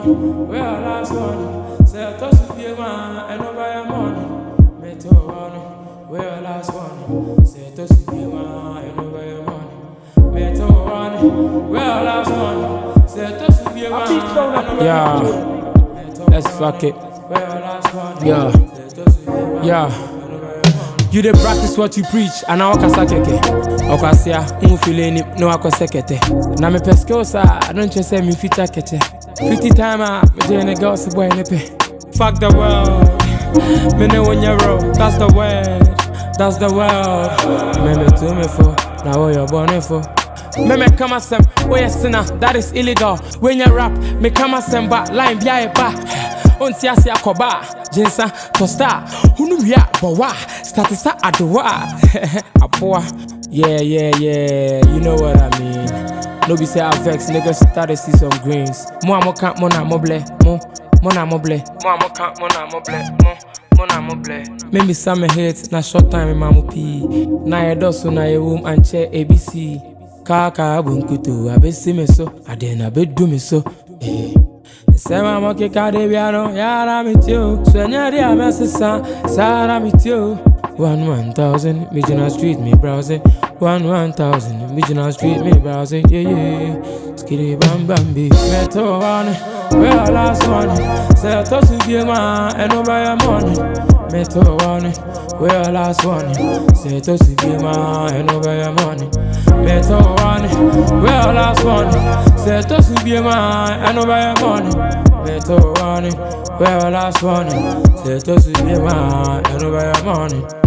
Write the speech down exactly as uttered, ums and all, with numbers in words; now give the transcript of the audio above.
one, where our last one. Say I toss to be a man, and over your money. Meto one, where our last one. Say I toss to be a man, and over your money. Meto one, where our last one. Say I toss to be a man, and over your money. Let's fuck it. Yeah, yeah. You dey practice what you preach, and I walk a keke. Okasia, un feeling it, no ako sekete. Na me pescosa, I don't just say me feature kete. Fifty timer, me doing a girl so boy nepe. Fuck the world, me know when you're wrong. That's the word, that's the world. Me me to me for, now what you're born for. Me me come asem, oh yes sinner, that is illegal. When you rap, me come asem ba, line biya e ba. Onti asi akoba, jinsa, tosta, hunu ya bawa, statisa adowa, apoa. Yeah, yeah, yeah, you know what I mean. No be say I vex, niggas started see some greens. Mo amo camp, mo na mo ble, mo, mo na mo ble. Mo amo camp, mo na mo ble, mo, mo na mo ble. Maybe some hate, na short time in mamu pee. Na ye dosu na ye womb and chair A B C. Kaka bunkutu, abe si me so, ade na be do me so, eh. Say my monkey cardi piano, yara me too. Swenya di amesisa, sara me too. One one thousand, Mijina Street me browsing. One one thousand, Mijina Street me browsing. Yeah yeah, skitty bam bam be. Meto one, where our last one. Say I toss to be a man, and over your money. Meto one, where our last one. Say I toss to be a man, and over your money. Meto one, where our last one. Say I toss to be a man, and over your money. Meto one, where our last one. Say I toss to be a man, and over your money.